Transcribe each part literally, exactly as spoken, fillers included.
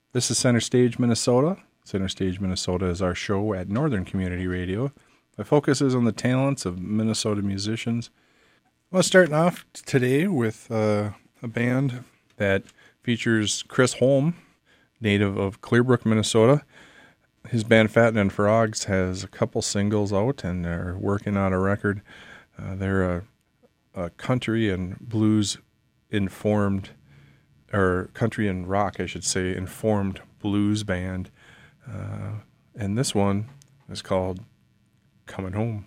This is Center Stage, Minnesota. Center Stage, Minnesota is our show at Northern Community Radio. It focuses on the talents of Minnesota musicians. Well, starting off today with uh, a band that features Chris Holm, native of Clearbrook, Minnesota. His band Fatten and Frogs has a couple singles out, and they're working on a record. Uh, they're a, a country and blues informed, or country and rock, I should say, informed blues band. Uh, and this one is called Coming Home.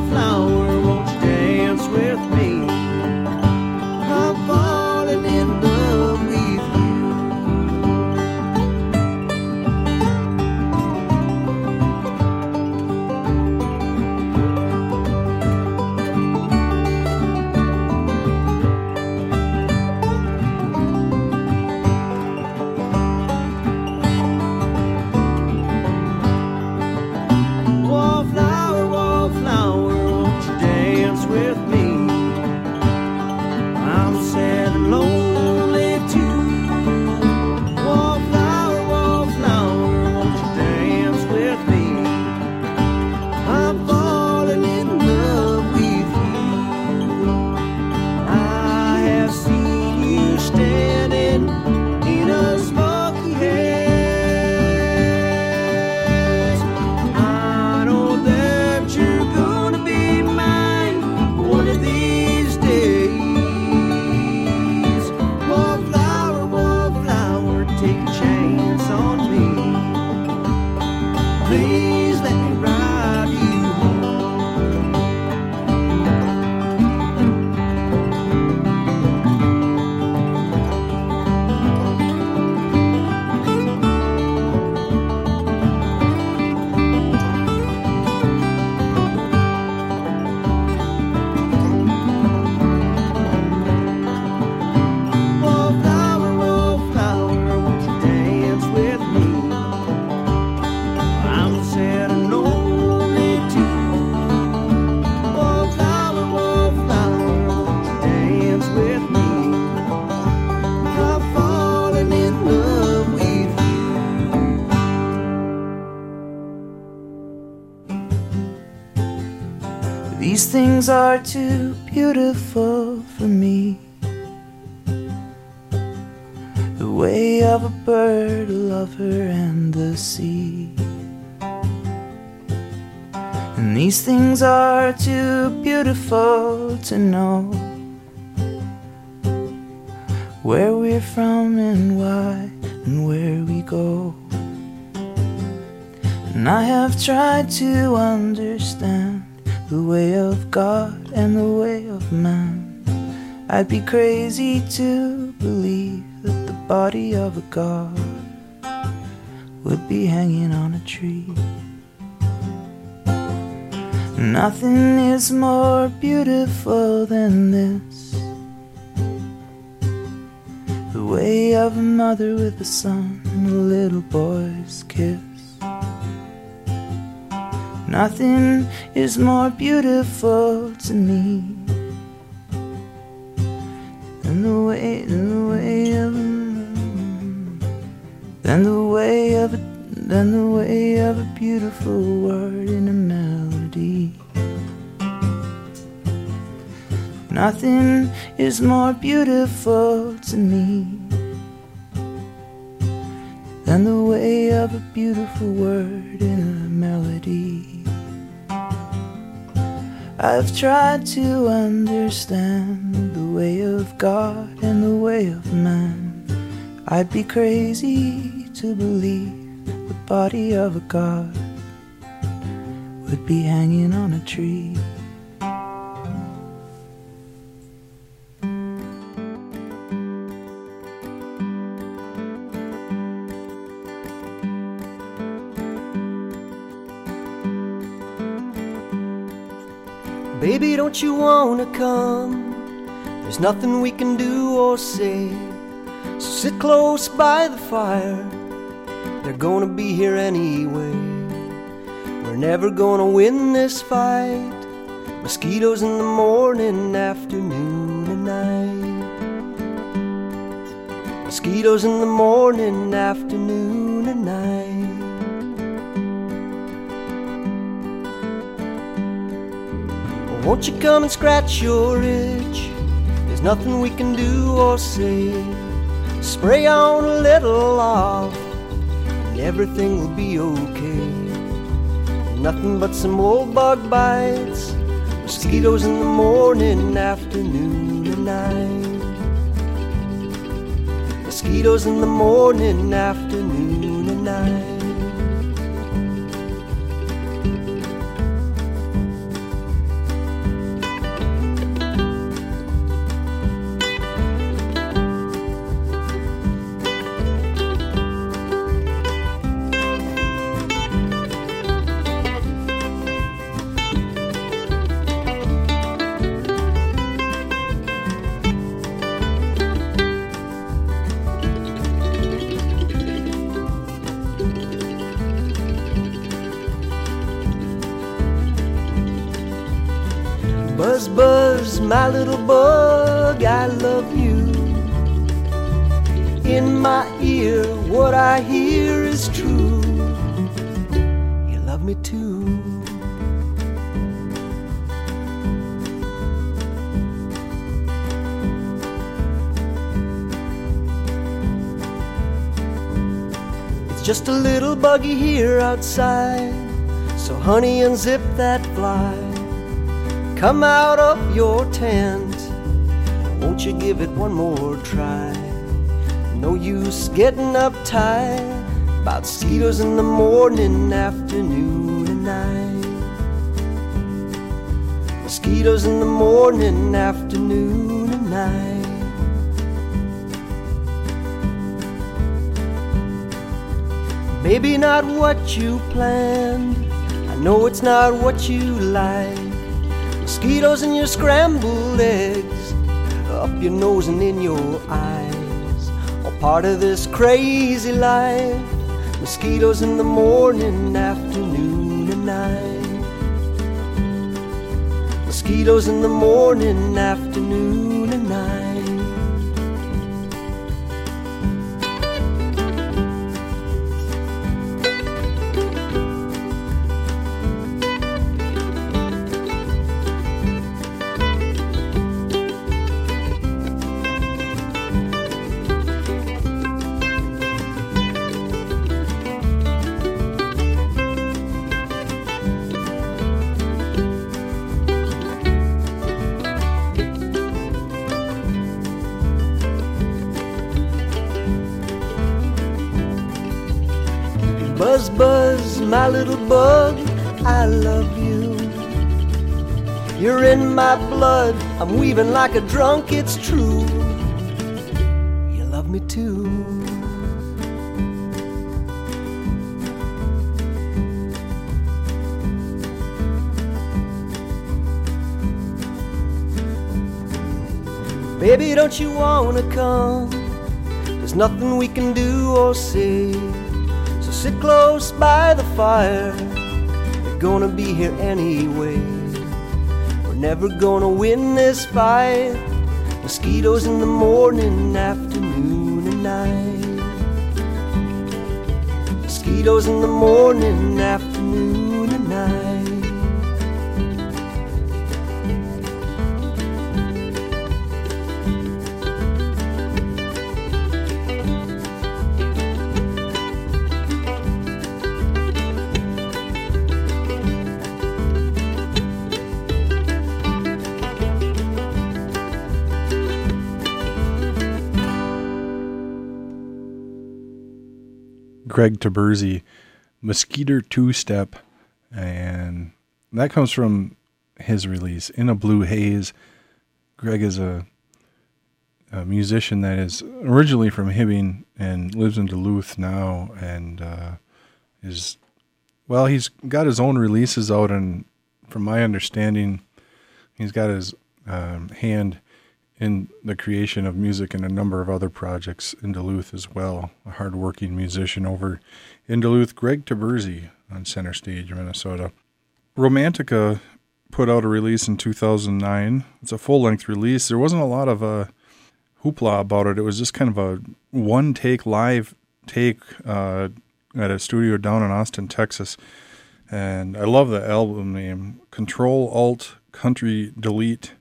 with me. I'm falling in love. things are too beautiful for me. The way of a bird, a lover, and the sea. And these things are too beautiful to know where we're from and why and where we go. And I have tried to understand the way of God and the way of man. I'd be crazy to believe that the body of a god would be hanging on a tree. Nothing is more beautiful than this, the way of a mother with a son and a little boy's kiss. Nothing is more beautiful to me than the way, than the way of, than the way of, a, than the way of a beautiful word in a melody. Nothing is more beautiful to me than the way of a beautiful word in a melody. I've tried to understand the way of God and the way of man. I'd be crazy to believe the body of a god would be hanging on a tree. Baby, don't you wanna come? There's nothing we can do or say, so sit close by the fire. They're gonna be here anyway. We're never gonna win this fight. Mosquitoes in the morning, afternoon and night. Mosquitoes in the morning, afternoon and night. Won't you come and scratch your itch? There's nothing we can do or say. Spray on a little off and everything will be okay. Nothing but some old bug bites. Mosquitoes in the morning, afternoon and night. Mosquitoes in the morning, afternoon and night. Buzz, buzz, my little bug, I love you. In my ear, what I hear is true. You love me too. It's just a little buggy here outside, so honey, unzip that fly. Come out of your tent, won't you give it one more try? No use getting uptight about mosquitoes in the morning, afternoon and night. Mosquitoes in the morning, afternoon and night. Maybe not what you planned, I know it's not what you like. Mosquitoes in your scrambled eggs, up your nose and in your eyes, all part of this crazy life. Mosquitoes in the morning, afternoon and night. Mosquitoes in the morning, afternoon and night. Buzz, buzz, my little bug, I love you. You're in my blood, I'm weaving like a drunk, it's true. You love me too. Baby, don't you wanna come? There's nothing we can do or say. So sit close by the fire. We're gonna be here anyway. We're never gonna win this fight. Mosquitoes in the morning, afternoon and night. Mosquitoes in the morning, afternoon and night. Greg Taberzi, Mosquito Two-Step, and that comes from his release, In a Blue Haze. Greg is a, a musician that is originally from Hibbing and lives in Duluth now, and uh, is, well, he's got his own releases out, and from my understanding, he's got his um, hand in the creation of music and a number of other projects in Duluth as well. A hardworking musician over in Duluth, Greg Taberzi on Center Stage, Minnesota. Romantica put out a release in two thousand nine. It's a full-length release. There wasn't a lot of uh, hoopla about it. It was just kind of a one-take, live take uh, at a studio down in Austin, Texas. And I love the album name, Control, Alt, Country, Delete.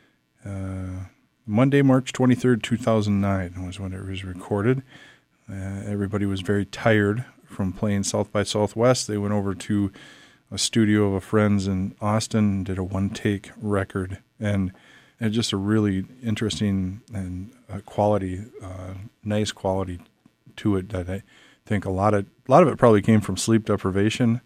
Uh... Monday, March twenty-third, two thousand nine was when it was recorded. Uh, everybody was very tired from playing South by Southwest. They went over to a studio of a friend's in Austin and did a one-take record. And it's just a really interesting and uh, quality, uh, nice quality to it that I think a lot of a lot of it probably came from sleep deprivation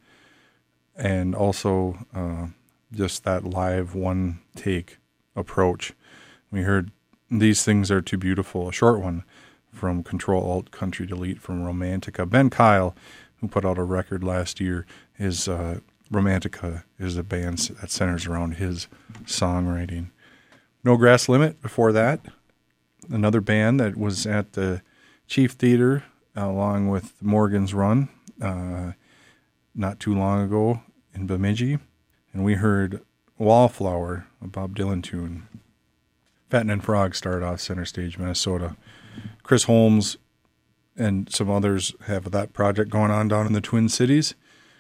and also uh, just that live one-take approach. We heard These Things Are Too Beautiful, a short one from Control, Alt, Country, Delete from Romantica. Ben Kyle, who put out a record last year, is uh, Romantica is a band that centers around his songwriting. No Grass Limit before that, another band that was at the Chief Theater uh, along with Morgan's Run uh, not too long ago in Bemidji. And we heard Wallflower, a Bob Dylan tune. Fatten and Frog started off Center Stage, Minnesota. Chris Holmes and some others have that project going on down in the Twin Cities.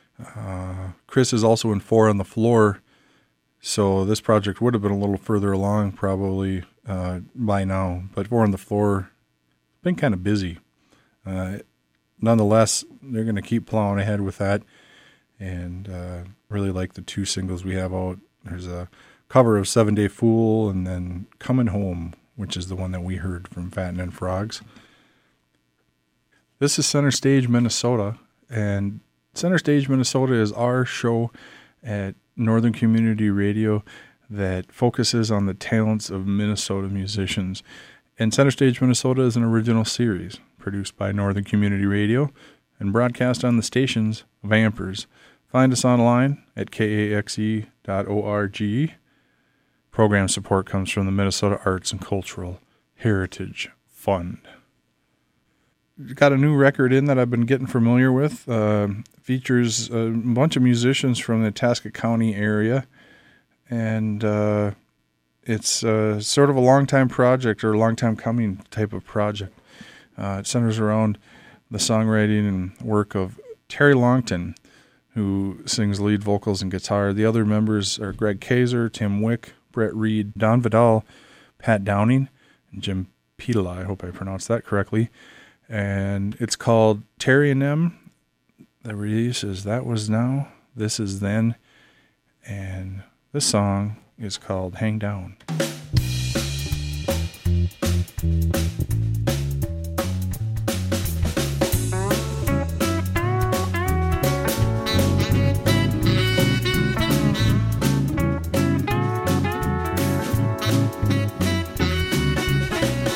Uh, Chris is also in Four on the Floor, so this project would have been a little further along probably uh, by now. But Four on the Floor has been kind of busy. Uh, nonetheless, they're going to keep plowing ahead with that, and uh, really like the two singles we have out. There's a cover of Seven Day Fool, and then Coming Home, which is the one that we heard from Fatten and Frogs. This is Center Stage, Minnesota, and Center Stage, Minnesota is our show at Northern Community Radio that focuses on the talents of Minnesota musicians. And Center Stage, Minnesota is an original series produced by Northern Community Radio and broadcast on the stations of Ampers. Find us online at K A X E dot org. Program support comes from the Minnesota Arts and Cultural Heritage Fund. Got a new record in that I've been getting familiar with. Uh, features a bunch of musicians from the Itasca County area, and uh, it's uh, sort of a long-time project or a long-time coming type of project. Uh, it centers around the songwriting and work of Terry Longton, who sings lead vocals and guitar. The other members are Greg Kaiser, Tim Wick, Brett Reed, Don Vidal, Pat Downing, and Jim Petola. I hope I pronounced that correctly. And it's called Terry and Them. The release is That Was Now, This Is Then. And this song is called Hang Down.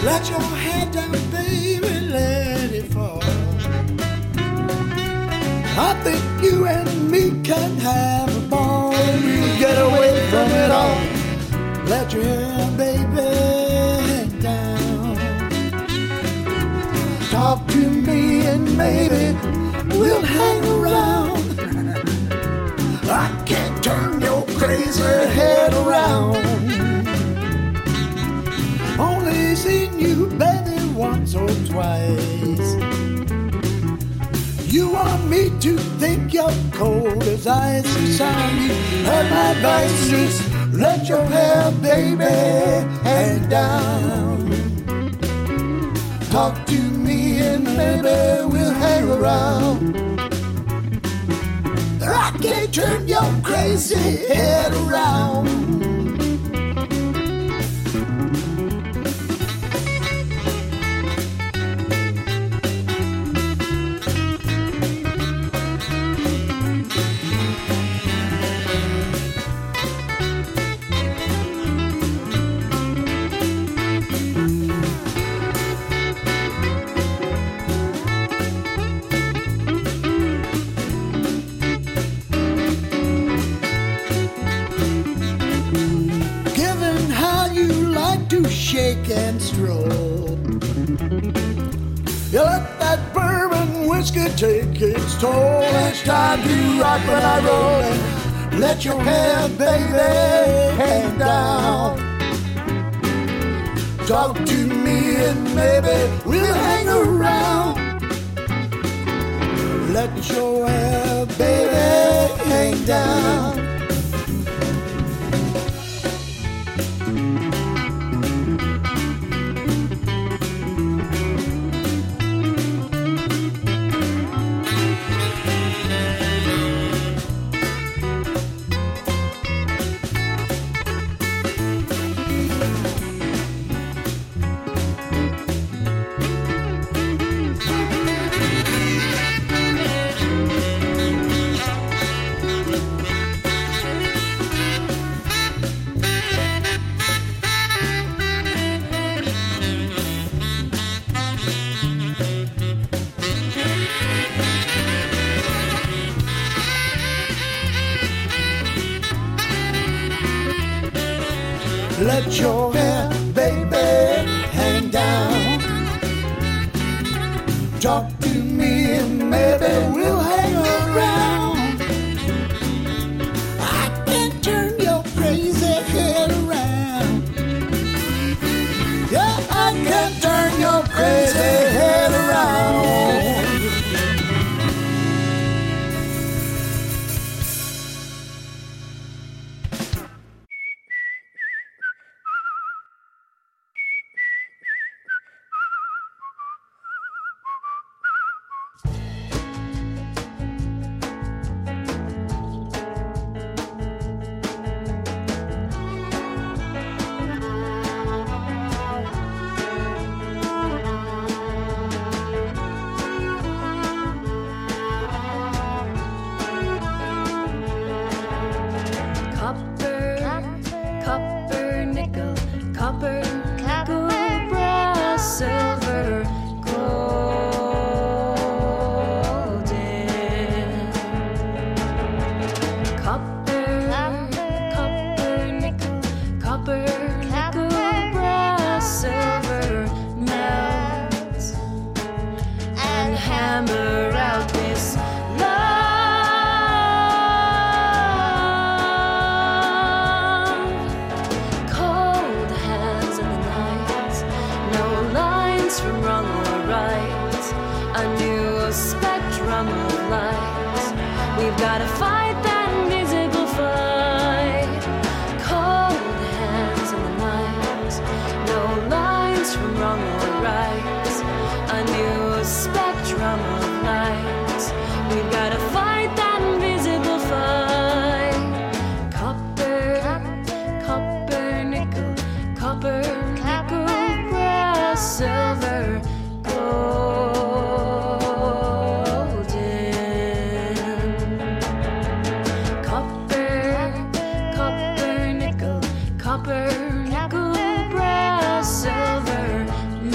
Let your head down, baby, let it fall. I think you and me can have a ball. You get away from it all. Let your hair, baby, hang down. Talk to me and maybe we'll hang around. I can't turn your crazy head around. Only seen you, baby, once or twice. You want me to think you're cold as ice. Son, you heard my advice. Just let your hair, baby, hang down. Talk to me and maybe we'll hang around. I can't turn your crazy head around. Shake and stroll. You let that bourbon whiskey take its toll. It's time to rock when I roll. And let your hair, baby, hang down. Talk to me and maybe we'll hang around. Let your hair, baby, hang down. Let your hair, baby, hang down. Talk to me and maybe we'll hang around. I can turn your crazy head around. Yeah, I can turn your crazy head around. Copper, nickel, brass, silver,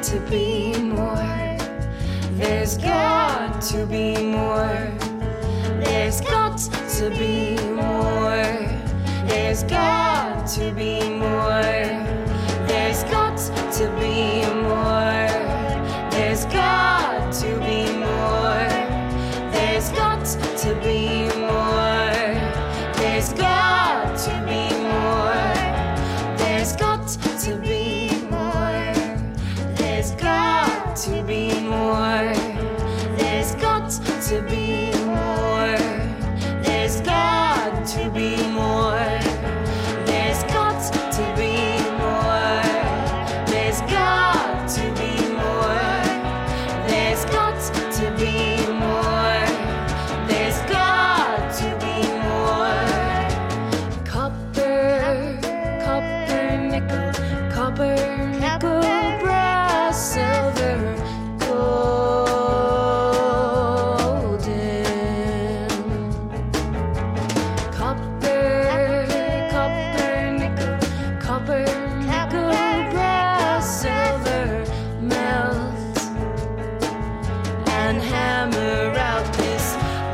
to be more. There's got to be more. There's got to be more. There's got to be more. There's got to be more. There's got to be more. There's got to be more. There's got to be more. There's got to be more. There's got to be more. There's got to be more. There's got to be more. There's got to be more. There's got to be more. There's got to be more. There's got to be more. Copper, copper, nickel, copper, nickel, brass, silver, golden. Copper, copper, nickel, copper, nickel, brass, silver, melt and hammer out this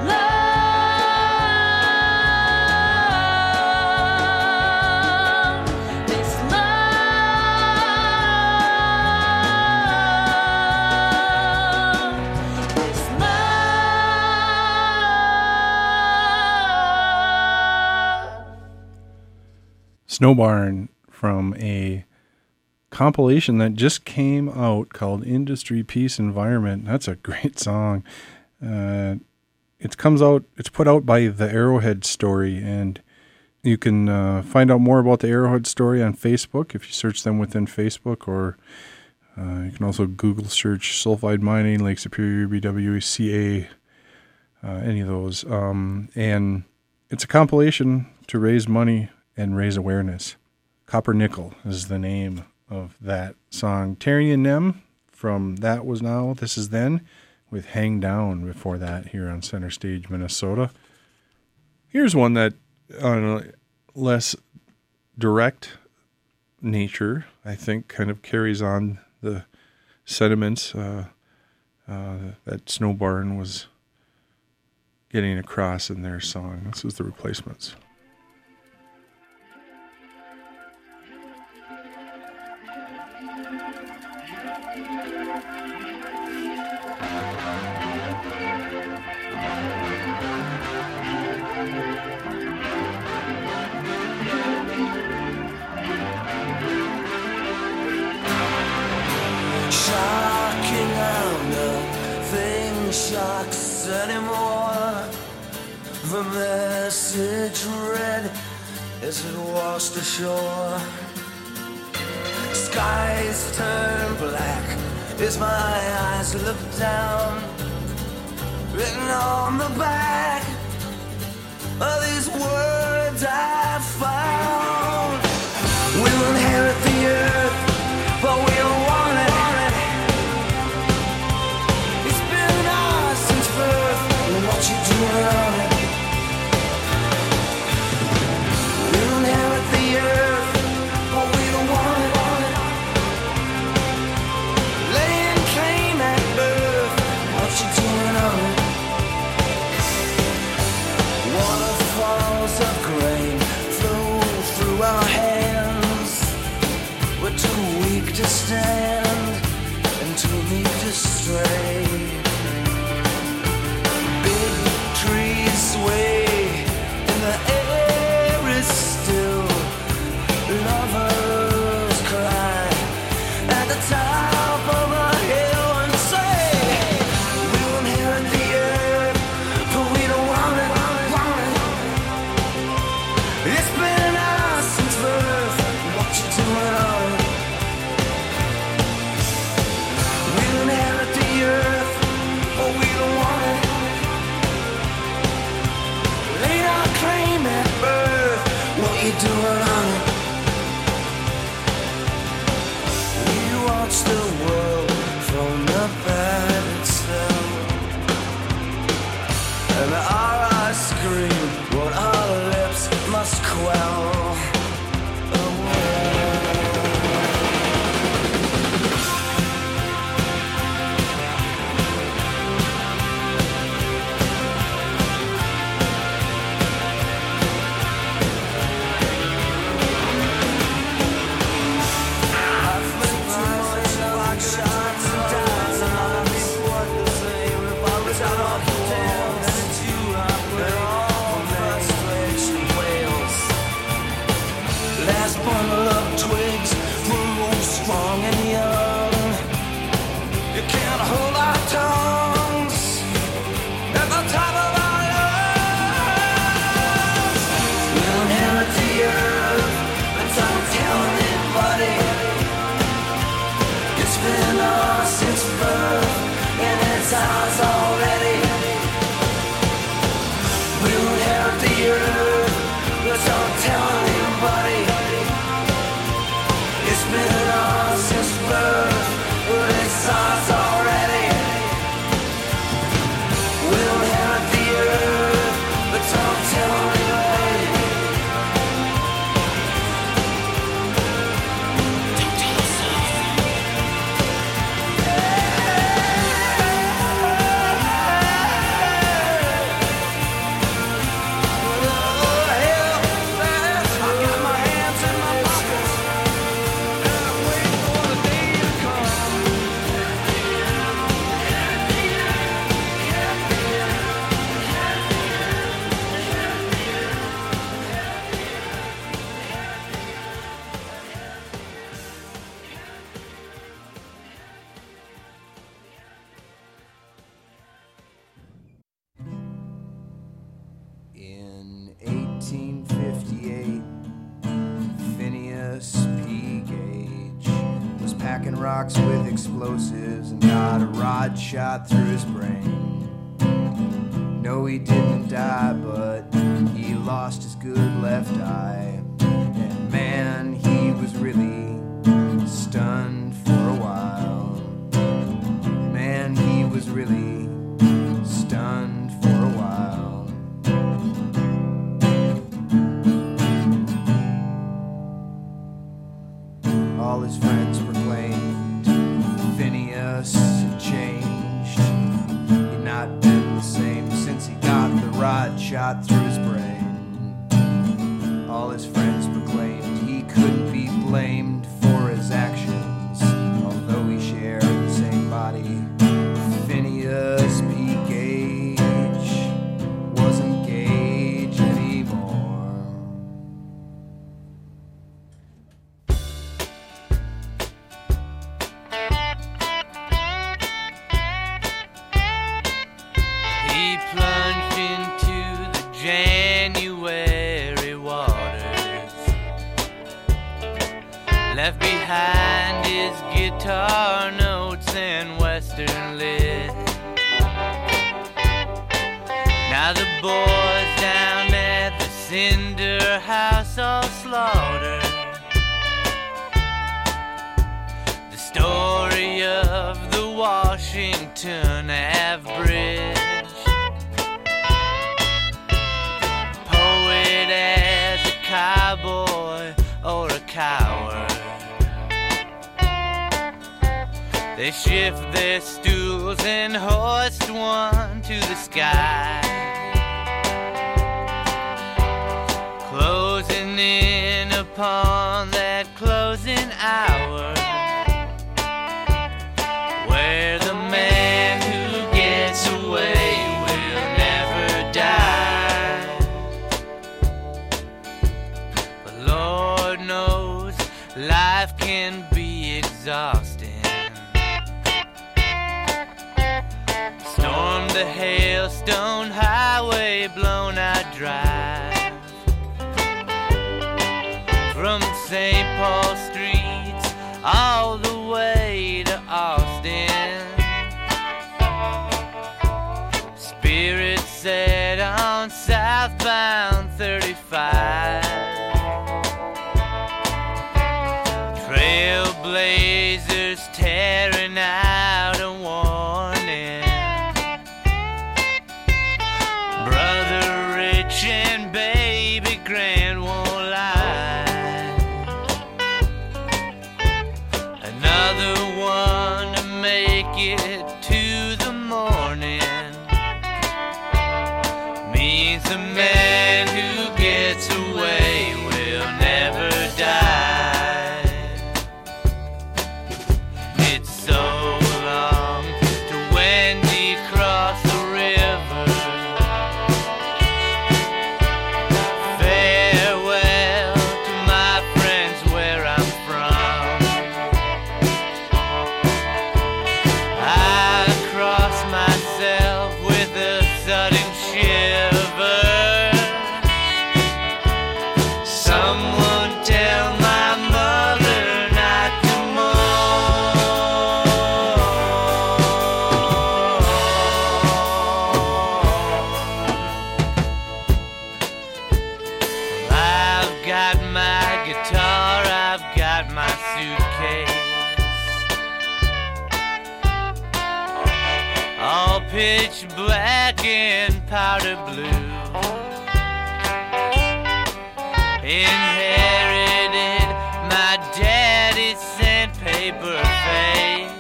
love, this love, this love. Snow Barn from a compilation that just came out called Industry Peace Environment. That's a great song. Uh, it comes out, it's put out by the Arrowhead Story, and you can uh, find out more about the Arrowhead Story on Facebook if you search them within Facebook, or uh, you can also Google search Sulfide Mining, Lake Superior, B W C A, uh, any of those. Um, and it's a compilation to raise money and raise awareness. Copper Nickel is the name of that song. Terry and Nem from That Was Now, This Is Then, with Hang Down before that here on Center Stage, Minnesota. Here's one that on a less direct nature, I think, kind of carries on the sentiments uh, uh, that Snow Barn was getting across in their song. This is The Replacements. Shocking how nothing shocks anymore. The message read as it washed ashore. Skies turn black as my eyes look down. Written on the back of these words I found. We'll inherit the earth, but we don't want it. It's been ours since birth. What you doing on it? We'll inherit the earth, but we don't want it. Laying claim at birth. What you doing on it? Waterfalls of grain flow through our hands. We're too weak to stand and too meek to stray. Big trees sway and the air is still. Lovers cry at the top of a hill and say, we'll inherit the earth, but we don't want it, want it. It's been ours since birth. What you doing on it? We'll inherit the earth, but we don't want it. Laid our claim at birth. What you doing on it? We watch the world from the bed itself, and our eyes scream what our lips must quell. nineteen fifty-eight, Phineas P. Gage was packing rocks with explosives and got a rod shot through his brain. No, he didn't die, but he lost his good left eye. And man, he was really stunned for a while. Man, he was really stunned for a while. All his friends proclaimed Phineas had changed. He'd not been the same since he got the rod shot through his brain. All his friends proclaimed he couldn't be blamed for his actions, although he shared the same body. Phineas P. Gage wasn't Gage anymore. He plunged into the January waters, left behind his guitar notes and western lit. Now the boys down at the cinder house all slaughtered. The story of the Washington Ave Bridge. Poet as a cowboy or a coward. They shift their stools and hoist one to the sky, closing in upon that closing hour, where the man who gets away will never die. But Lord knows life can be exhausting. Storm the hailstone highway, blown out drive from Saint Paul streets all the way to Austin. Spirit set on southbound thirty-five. Trailblazers tearing out a warning. Brother Rich and baby Grant won't lie. Another one to make it to the morning means the man who gets away will never die. It's so long to Wendy cross the river. Farewell to my friends where I'm from. I cross myself with a sudden shiver. Someone tell my mother not to mourn. I've got my guitar, I've got my suitcase, all pitch black and powder blue. Inherited my daddy's sandpaper face,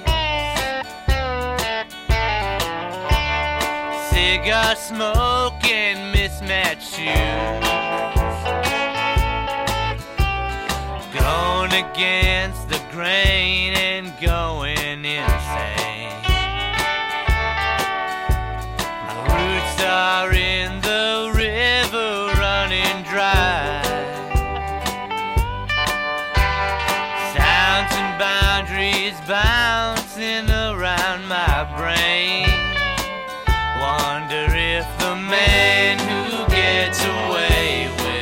cigar smoke and mismatched shoes. Going against the grain and going insane. My roots are in the river running dry. Sounds and boundaries bouncing around my brain. Wonder if the man who gets away will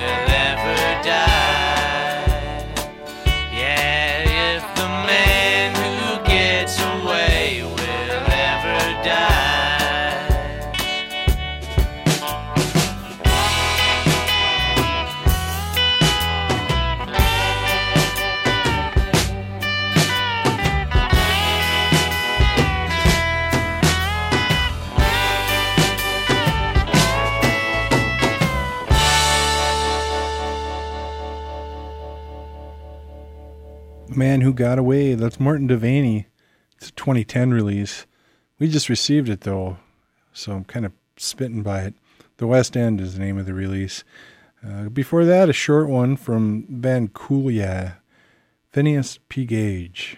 Man Who Got Away. That's Martin Devaney. It's a twenty ten release. We just received it, though, so I'm kind of spitting by it. The West End is the name of the release. Uh, before that, a short one from band Coolia, Phineas P. Gage.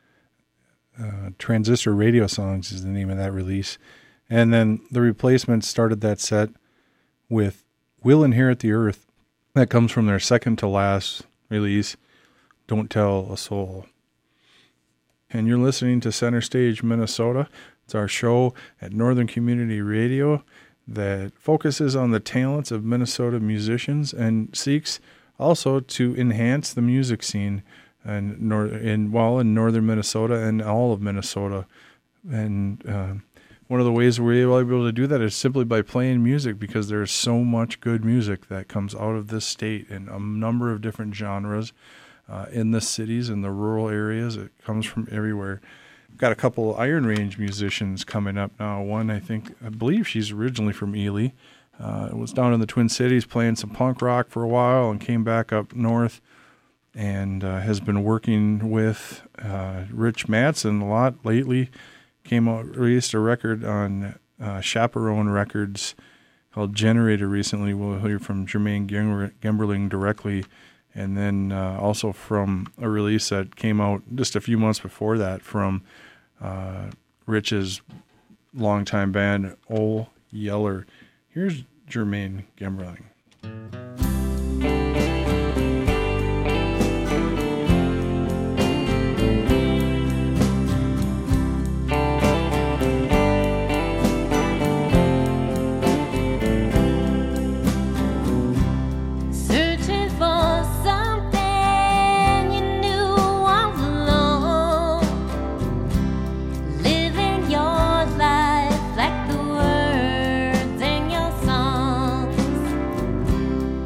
Uh, Transistor Radio Songs is the name of that release. And then The Replacements started that set with We'll Inherit the Earth. That comes from their second to last release, Don't Tell a Soul. And you're listening to Center Stage Minnesota. It's our show at Northern Community Radio that focuses on the talents of Minnesota musicians and seeks also to enhance the music scene and nor- in well in northern Minnesota and all of Minnesota. And uh, one of the ways we're able to do that is simply by playing music, because there's so much good music that comes out of this state in a number of different genres. Uh, in the cities and the rural areas, it comes from everywhere. We've got a couple Iron Range musicians coming up now. One, I think, I believe she's originally from Ely. Uh, was down in the Twin Cities playing some punk rock for a while and came back up north, and uh, has been working with uh, Rich Mattson a lot lately. Came out, released a record on uh, Chaperone Records called Generator recently. We'll hear from Jermaine Gemberling directly. And then uh, also from a release that came out just a few months before that from uh, Rich's longtime band, Ol Yeller. Here's Jermaine Gemberling. Like the words in your songs,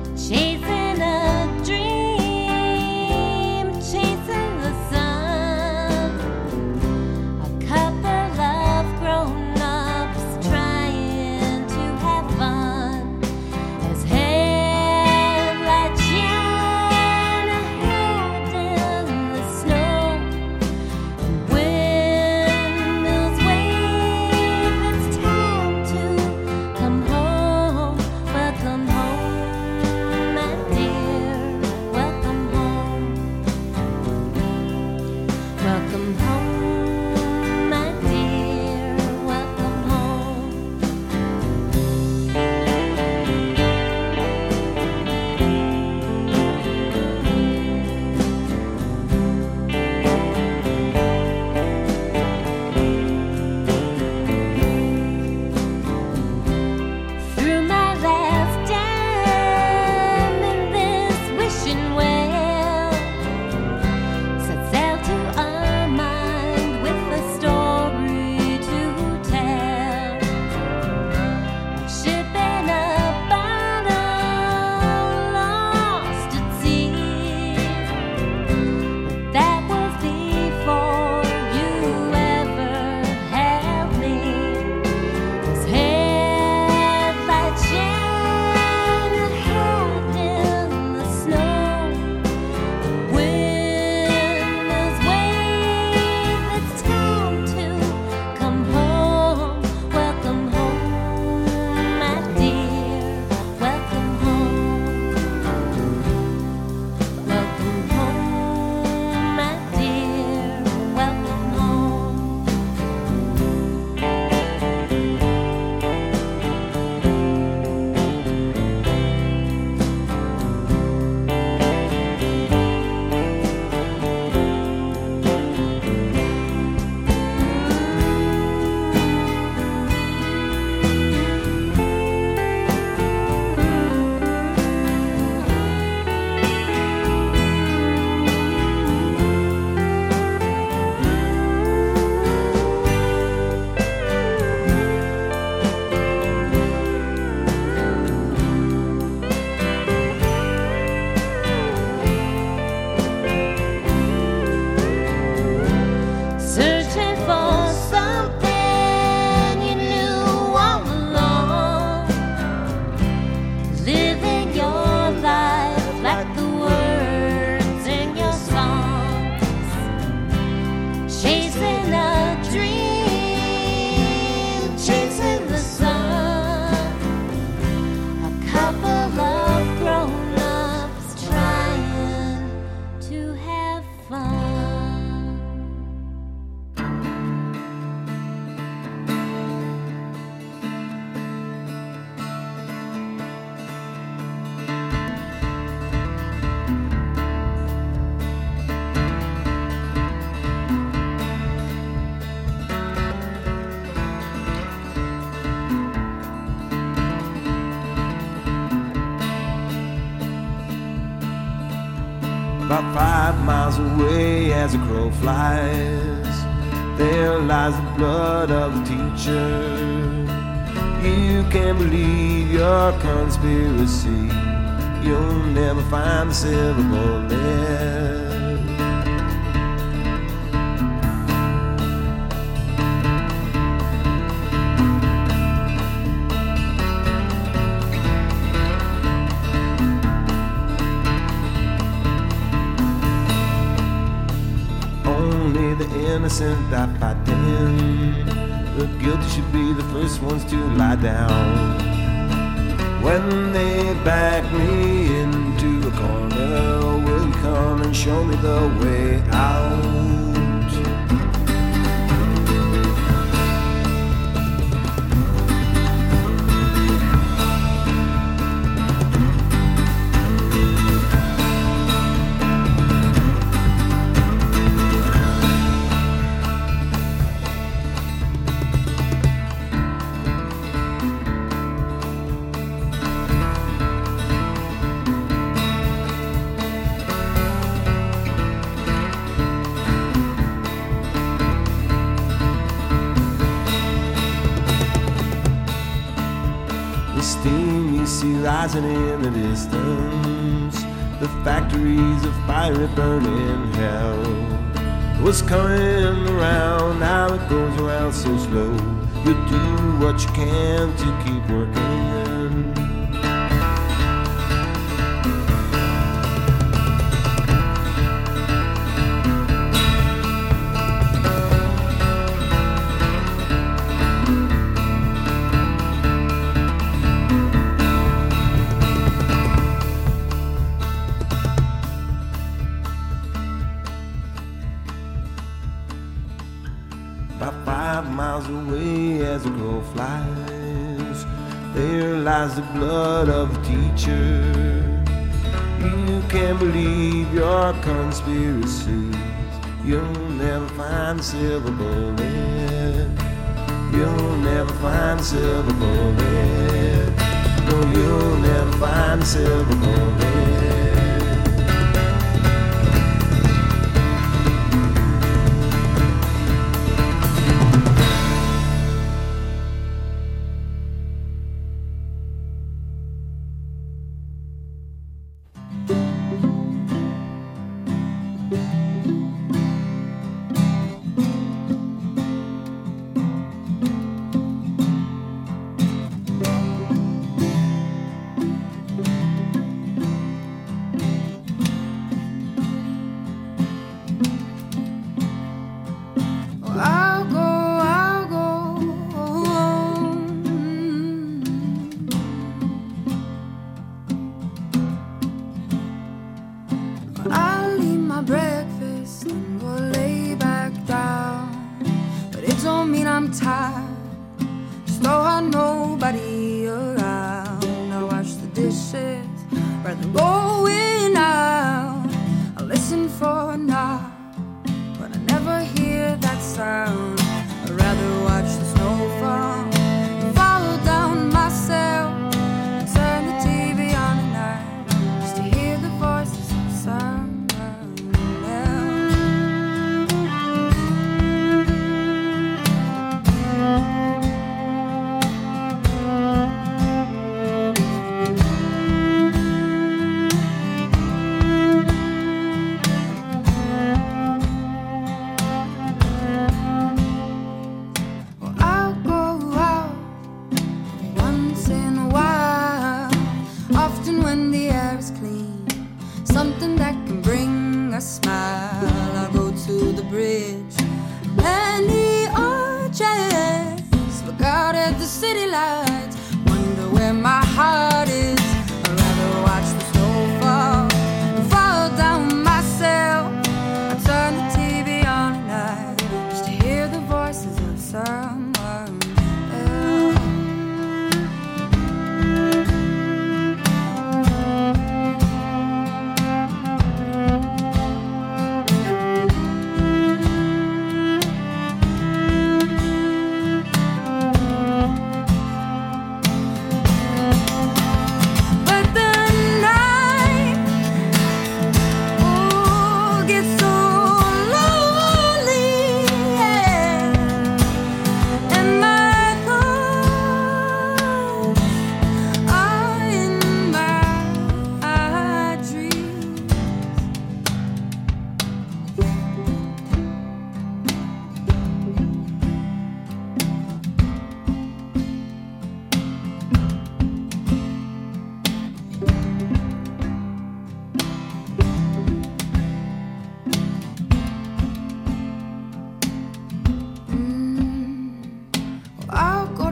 About five miles away as a crow flies, there lies the blood of the teacher. You can't believe your conspiracy, you'll never find the silver bullet. Only the innocent die fighting. The guilty should be the first ones to lie down. When they back me into a corner, will you come and show me the way out? Steam you see rising in the distance, the factories of fiery burning hell. What's coming around, now it goes around so slow. You do what you can to keep working. About five miles away as a crow flies, there lies the blood of the teacher. You can't believe your conspiracies, you'll never find the silver bullet. You'll never find the silver bullet. No, you'll never find the silver bullet. I'll go, I'll go home. I'll eat my breakfast and go lay back down. But it don't mean I'm tired, just know I nobody around. I wash the dishes rather going out. I listen for a knock, but I never hear that sound. I'd rather watch the snow fall, follow down myself, and turn the T V on at night, just to hear the voices of someone else.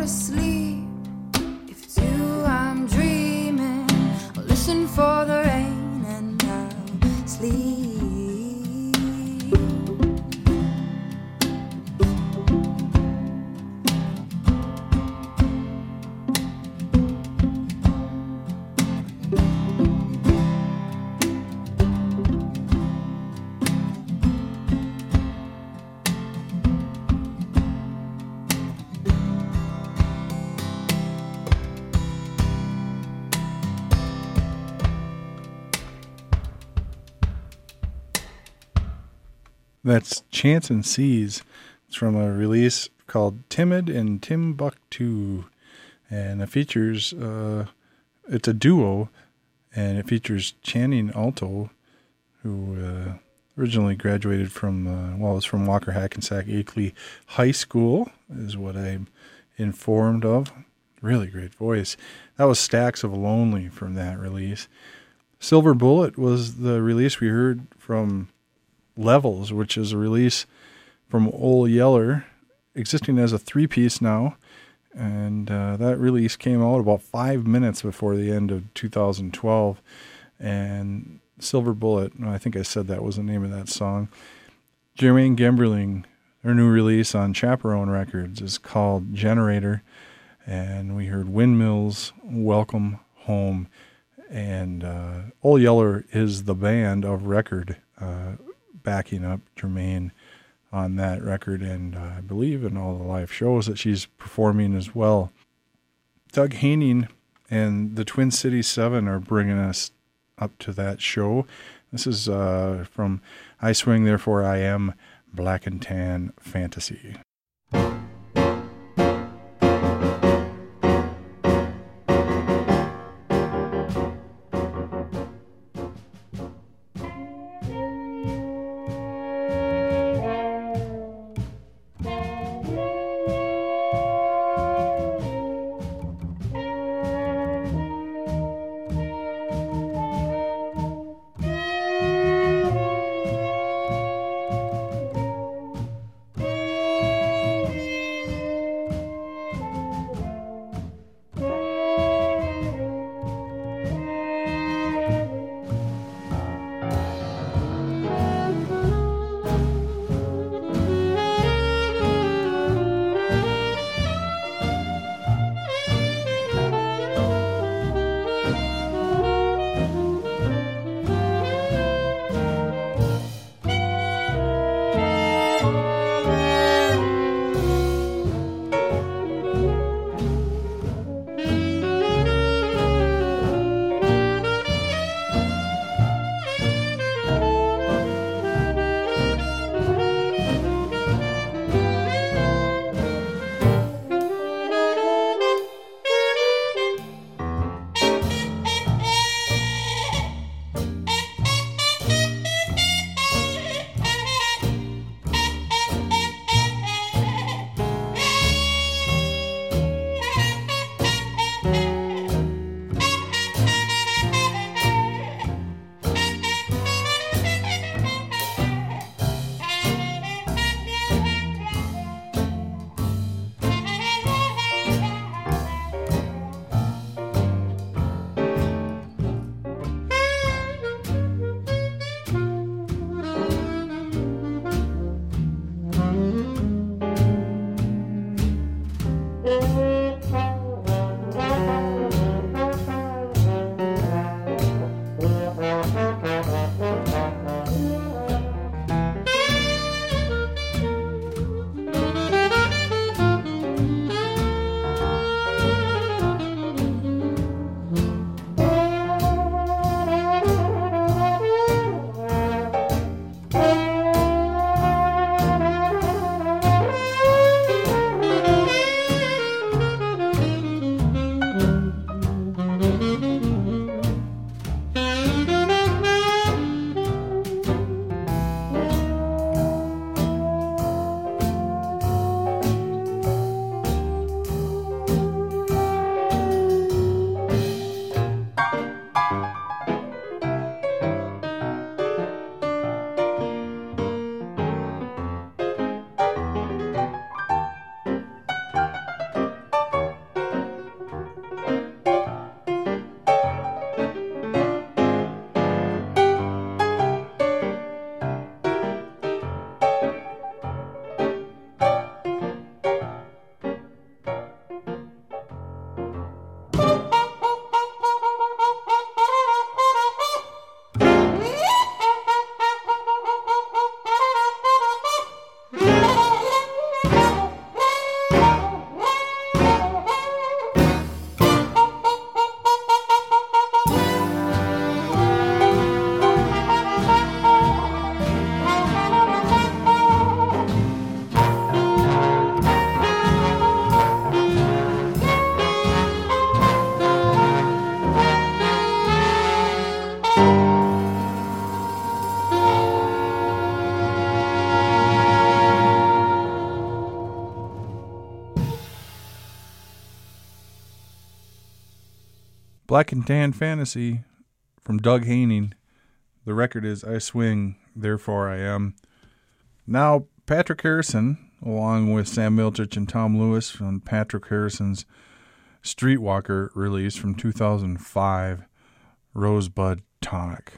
to sleep. If it's you I'm dreaming, I'll listen for the rain and I'll sleep. That's Chance and Seas. It's from a release called Timid in Timbuktu. And it features, uh, it's a duo, and it features Channing Alto, who uh, originally graduated from, uh, well, it's from Walker Hackensack Akeley High School, is what I'm informed of. Really great voice. That was Stacks of Lonely from that release. Silver Bullet was the release we heard from Levels, which is a release from Ole Yeller, existing as a three-piece now, and uh, that release came out about five minutes before the end of two thousand twelve, and Silver Bullet, I think I said that was the name of that song. Jermaine Gemberling, their new release on Chaperone Records is called Generator, and we heard Windmills, Welcome Home, and uh, Ole Yeller is the band of record, uh, backing up Jermaine on that record, and uh, I believe in all the live shows that she's performing as well. Doug Haining and the Twin Cities Seven are bringing us up to that show. This is uh, from I Swing, Therefore I Am, Black and Tan Fantasy. Thank Black and Tan Fantasy from Doug Haining. The record is I Swing, Therefore I Am. Now, Patrick Harrison, along with Sam Miltich and Tom Lewis on Patrick Harrison's Streetwalker release from two thousand five, Rosebud Tonic.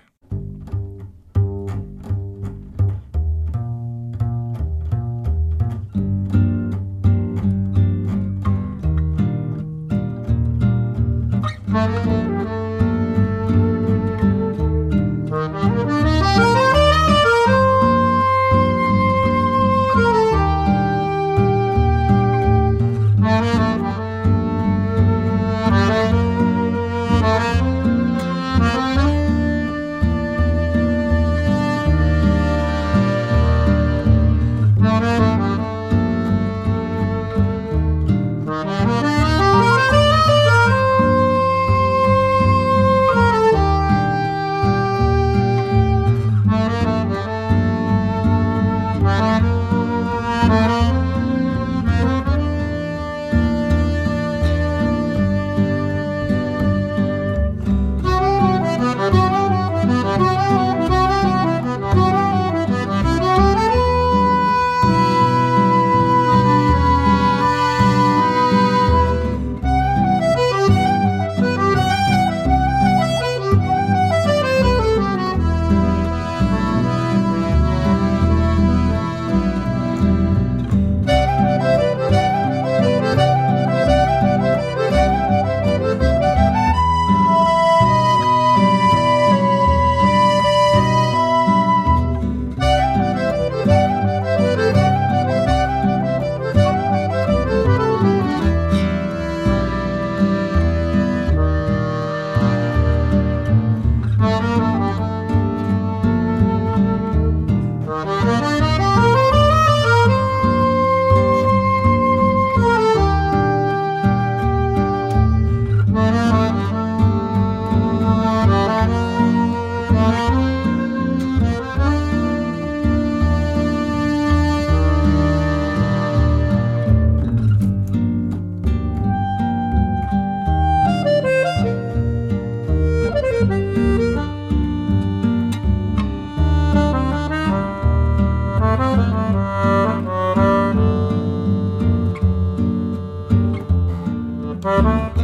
Thank you.